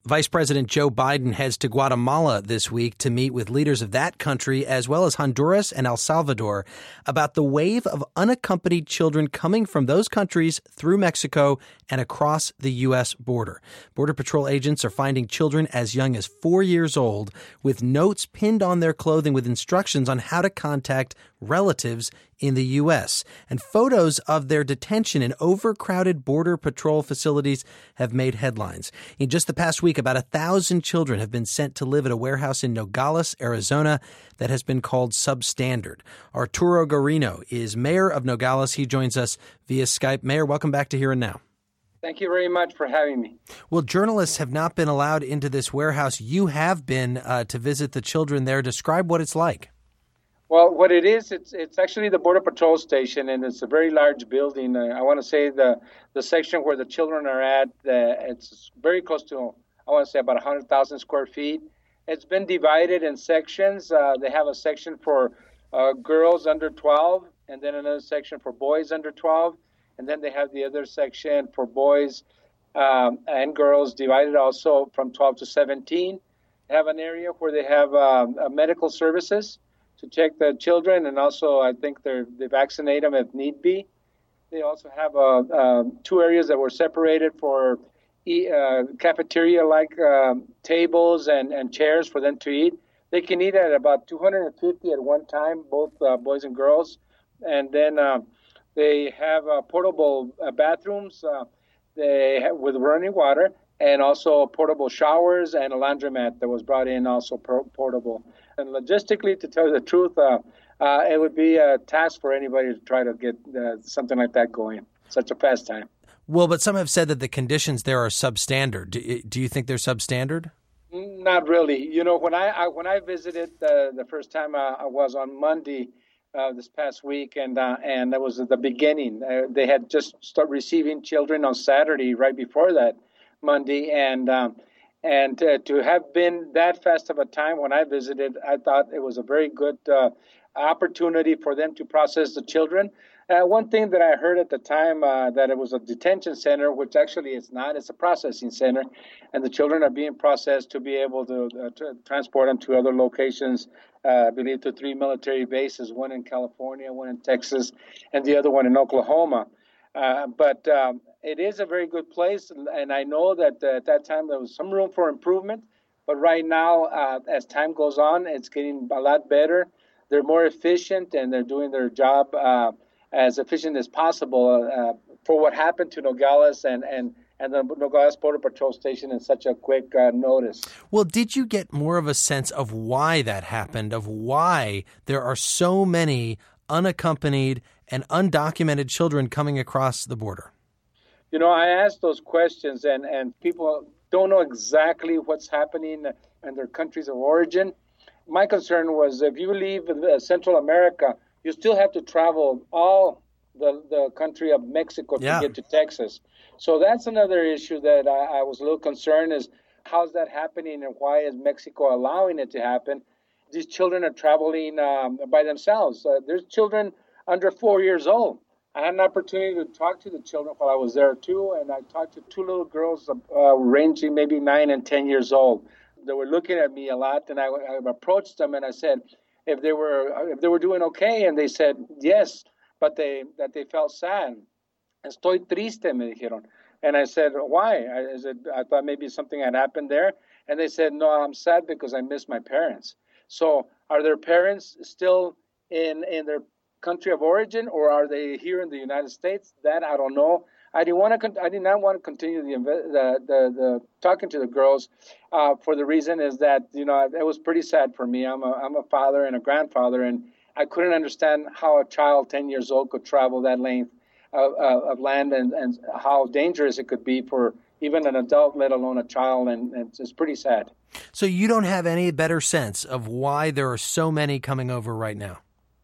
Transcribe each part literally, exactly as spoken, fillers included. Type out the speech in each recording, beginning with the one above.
Vice President Joe Biden heads to Guatemala this week to meet with leaders of that country, as well as Honduras and El Salvador, about the wave of unaccompanied children coming from those countries through Mexico and across the U S border. Border Patrol agents are finding children as young as four years old with notes pinned on their clothing with instructions on how to contact relatives in the U S. And photos of their detention in overcrowded Border Patrol facilities have made headlines. In just the past week, about a thousand children have been sent to live at a warehouse in Nogales, Arizona, that has been called substandard. Arturo Guarino is mayor of Nogales. He joins us via Skype. Mayor, welcome back to Here and Now. Thank you very much for having me. Well, journalists have not been allowed into this warehouse. You have been uh, to visit the children there. Describe what it's like. Well, what it is, it's it's actually the Border Patrol station, and it's a very large building. Uh, I want to say the the section where the children are at, uh, it's very close to, I want to say about one hundred thousand square feet. It's been divided in sections. Uh, they have a section for uh, girls under twelve, and then another section for boys under twelve, and then they have the other section for boys um, and girls divided also from twelve to seventeen. They have an area where they have um, uh, medical services to check the children, and also I think they they vaccinate them if need be. They also have uh, um, two areas that were separated for e- uh, cafeteria-like um, tables and, and chairs for them to eat. They can eat at about two hundred fifty at one time, both uh, boys and girls. And then uh, they have uh, portable uh, bathrooms uh, they have, with running water, and also portable showers and a laundromat that was brought in also pro- portable. And logistically, to tell you the truth, uh, uh, it would be a task for anybody to try to get uh, something like that going. Such a fast time. Well, but some have said that the conditions there are substandard. Do, do you think they're substandard? Not really. You know, when I, I when I visited uh, the first time uh, I was on Monday uh, this past week, and uh, and that was at the beginning. Uh, they had just started receiving children on Saturday, right before that Monday, and. Um, And uh, to have been that fast of a time when I visited, I thought it was a very good uh, opportunity for them to process the children. Uh, one thing that I heard at the time, uh, that it was a detention center, which actually it's not. It's a processing center. And the children are being processed to be able to, uh, to transport them to other locations, uh, I believe to three military bases, one in California, one in Texas, and the other one in Oklahoma. Uh, but um, it is a very good place, and I know that uh, at that time there was some room for improvement. But right now, uh, as time goes on, it's getting a lot better. They're more efficient, and they're doing their job uh, as efficient as possible uh, for what happened to Nogales and, and, and the Nogales Border Patrol Station in such a quick uh, notice. Well, did you get more of a sense of why that happened, of why there are so many unaccompanied and undocumented children coming across the border? You know, I asked those questions, and, and people don't know exactly what's happening in their countries of origin. My concern was if you leave Central America, you still have to travel all the, the country of Mexico to yeah. get to Texas. So that's another issue that I, I was a little concerned is how's that happening and why is Mexico allowing it to happen? These children are traveling um, by themselves. Uh, there's children under four years old. I had an opportunity to talk to the children while I was there too, and I talked to two little girls uh, ranging maybe nine and ten years old. They were looking at me a lot, and I, I approached them and I said if they were if they were doing okay, and they said yes, but they that they felt sad. Estoy triste, me dijeron. And I said, why? I said, I thought maybe something had happened there. And they said, no, I'm sad because I miss my parents. So are their parents still in, in their country of origin, or are they here in the United States? That I don't know. I didn't want to. Con- I did not want to continue the the the, the talking to the girls, uh, for the reason is that you know it was pretty sad for me. I'm a I'm a father and a grandfather, and I couldn't understand how a child ten years old could travel that length of, uh, of land, and, and how dangerous it could be for even an adult, let alone a child, and, and it's pretty sad. So you don't have any better sense of why there are so many coming over right now?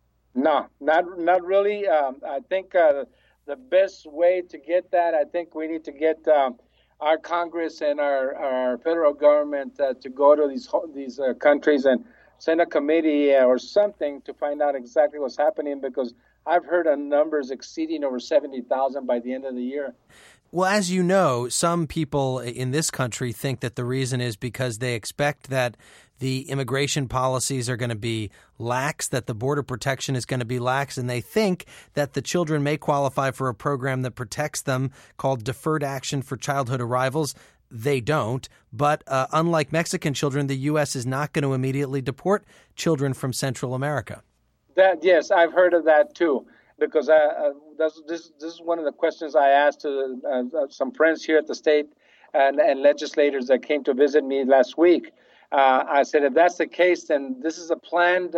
No, not not really. Um, I think uh, the best way to get that, I think we need to get um, our Congress and our, our federal government uh, to go to these these uh, countries and send a committee or something to find out exactly what's happening, because I've heard of numbers exceeding over seventy thousand by the end of the year. Well, as you know, some people in this country think that the reason is because they expect that the immigration policies are going to be lax, that the border protection is going to be lax, and they think that the children may qualify for a program that protects them called Deferred Action for Childhood Arrivals. They don't. But uh, unlike Mexican children, the U S is not going to immediately deport children from Central America. That yes, I've heard of that too. Because I, uh, this, this this is one of the questions I asked to uh, some friends here at the state and, and legislators that came to visit me last week. Uh, I said, if that's the case, then this is a planned uh,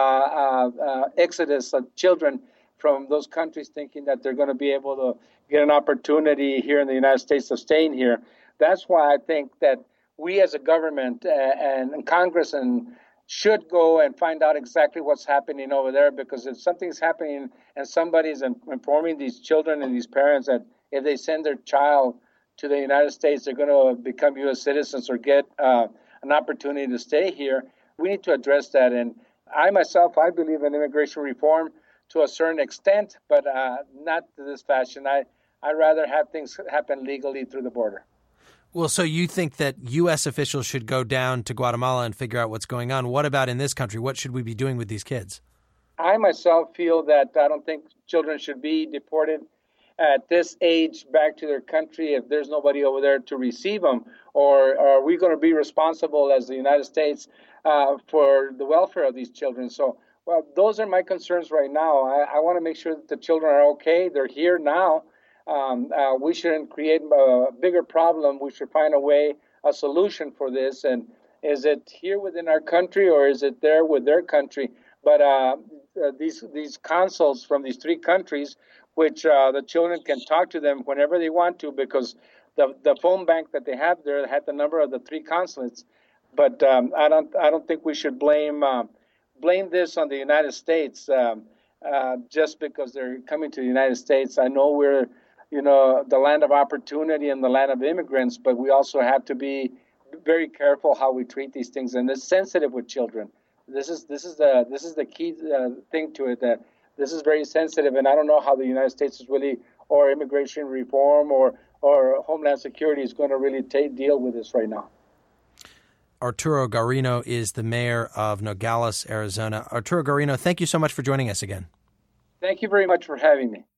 uh, uh, exodus of children from those countries, thinking that they're going to be able to get an opportunity here in the United States of staying here. That's why I think that we as a government uh, and, and Congress and should go and find out exactly what's happening over there, because if something's happening and somebody's informing these children and these parents that if they send their child to the United States, they're going to become U S citizens or get uh, an opportunity to stay here, we need to address that. And I myself, I believe in immigration reform to a certain extent, but uh, not to this fashion. I, I'd rather have things happen legally through the border. Well, so you think that U S officials should go down to Guatemala and figure out what's going on. What about in this country? What should we be doing with these kids? I myself feel that I don't think children should be deported at this age back to their country if there's nobody over there to receive them. Or are we going to be responsible as the United States uh, for the welfare of these children? So, well, those are my concerns right now. I, I want to make sure that the children are okay. They're here now. Um, uh, we shouldn't create a bigger problem. We should find a way, a solution for this. And is it here within our country or is it there with their country? But uh, uh, these these consuls from these three countries, which uh, the children can talk to them whenever they want to, because the the phone bank that they have there had the number of the three consulates. But um, I don't I don't think we should blame uh, blame this on the United States um, uh, just because they're coming to the United States. I know we're you know, the land of opportunity and the land of immigrants, but we also have to be very careful how we treat these things, and it's sensitive with children. This is this is the this is the key uh, thing to it. That this is very sensitive, and I don't know how the United States is really, or immigration reform, or or Homeland Security is going to really take, deal with this right now. Arturo Garino is the mayor of Nogales, Arizona. Arturo Garino, thank you so much for joining us again. Thank you very much for having me.